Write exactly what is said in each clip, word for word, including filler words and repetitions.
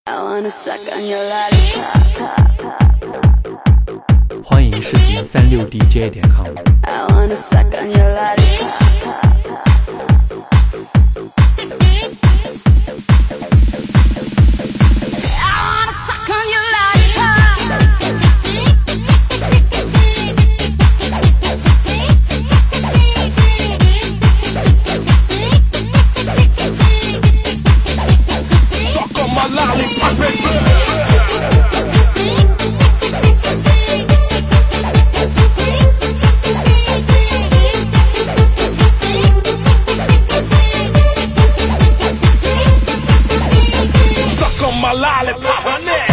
I wanna suck on your lollipop. 欢迎视频三六 D J 点 com。 I wanna suck on your lollipop. My lollipop, my neck.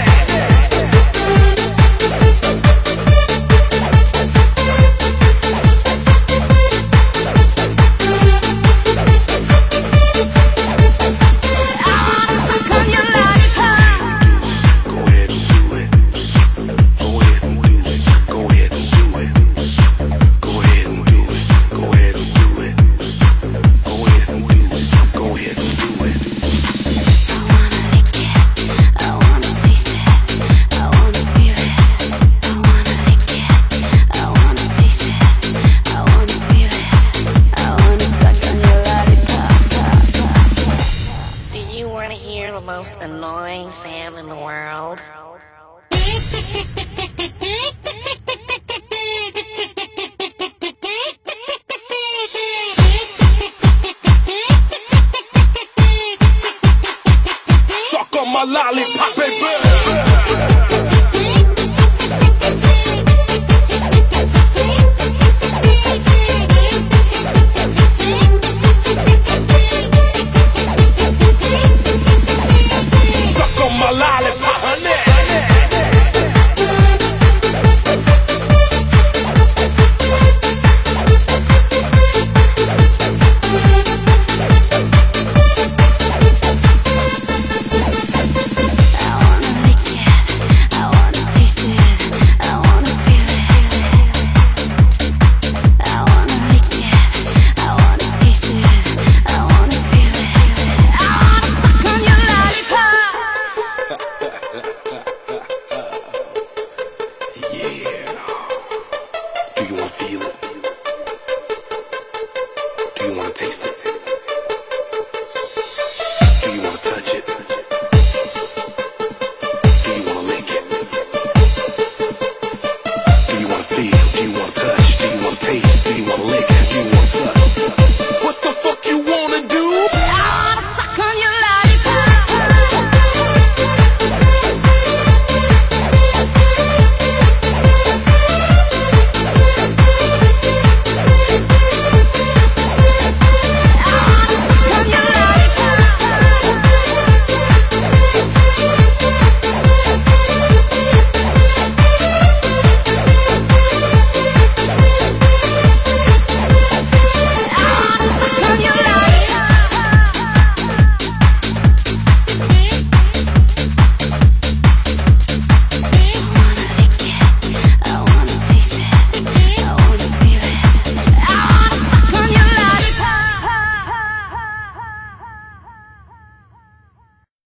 The most annoying sound in the world. Suck on my lollipop, baby.